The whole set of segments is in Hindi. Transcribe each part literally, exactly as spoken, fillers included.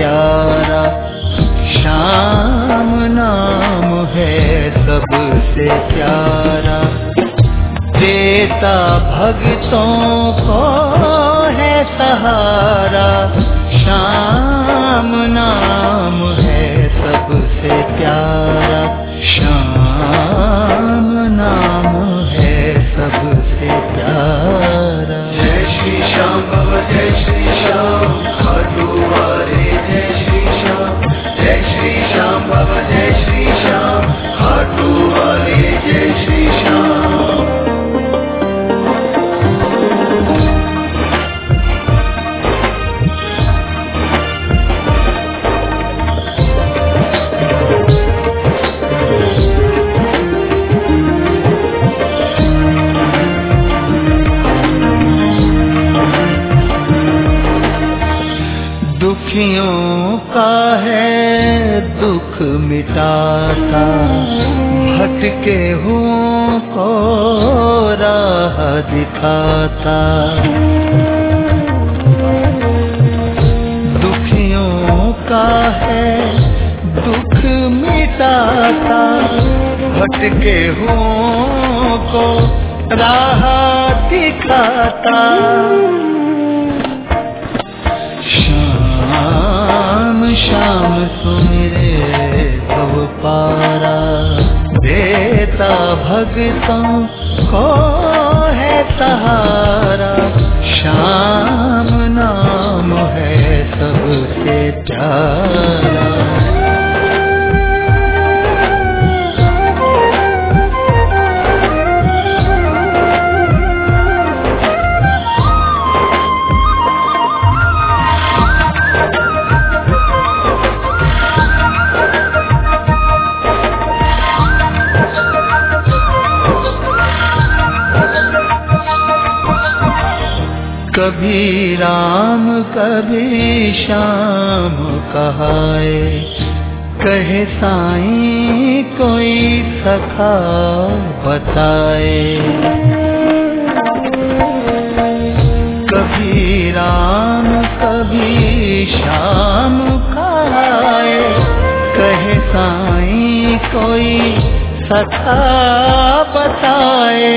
प्यारा, श्याम नाम है सबसे प्यारा। देता भक्तों को है सहारा, श्याम नाम है सबसे प्यारा, श्याम नाम है सबसे प्यारा। जय श्री श्याम बाबा जय श्री श्याम, खाटू वाले जय श्री श्याम। जय श्री श्याम बाबा जय श्री श्याम, खाटू वाले जय श्री श्याम। दुखियों का है दुख मिटाता, भटके हुओं को राह दिखाता। दुखियों का है दुख मिटाता, भटके हुओं को राह दिखाता। श्याम श्याम सुमिरे भव पारा, देता भक्तों को है सहारा, श्याम नाम है सबसे प्यारा। कभी राम कभी श्याम कहाए, कहे साईं कोई सखा बताए। कभी राम कभी श्याम कहाए, कहे साईं कोई सखा बताए।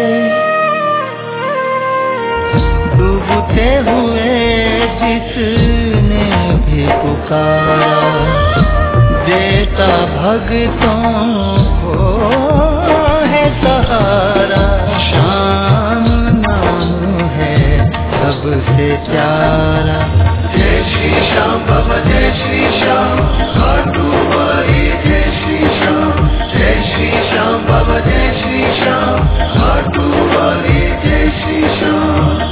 डूबते हुए जिसने भी पुकारा, देता भक्तों को है सहारा, श्याम नाम है सबसे प्यारा। जय श्री श्याम बाबा जय श्री श्याम, खाटू वाले जय श्री श्याम। जय श्री श्याम बाबा जय श्री श्याम, खाटू वाले जय श्री श्याम।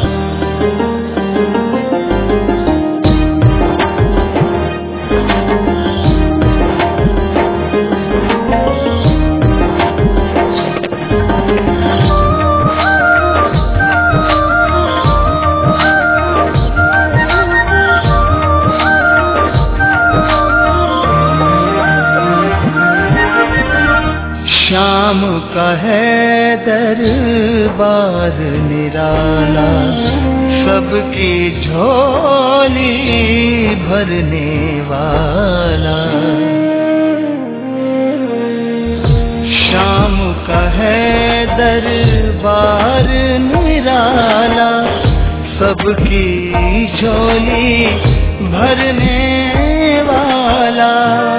श्याम का है दरबार निराला, सबकी झोली भरने वाला। श्याम का है दरबार निराला, सबकी झोली भरने वाला।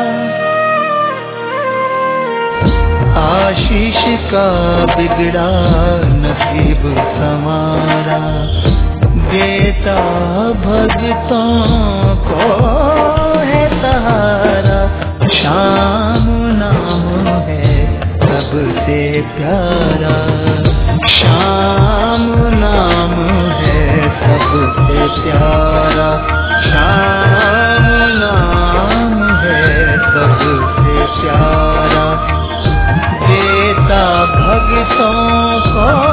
आशीष का बिगड़ा नसीब समारा, देता भक्तों को है सहारा, श्याम नाम है सबसे प्यारा, श्याम नाम है सबसे प्यारा, श्याम नाम है सबसे प्यारा। देता भक्तों को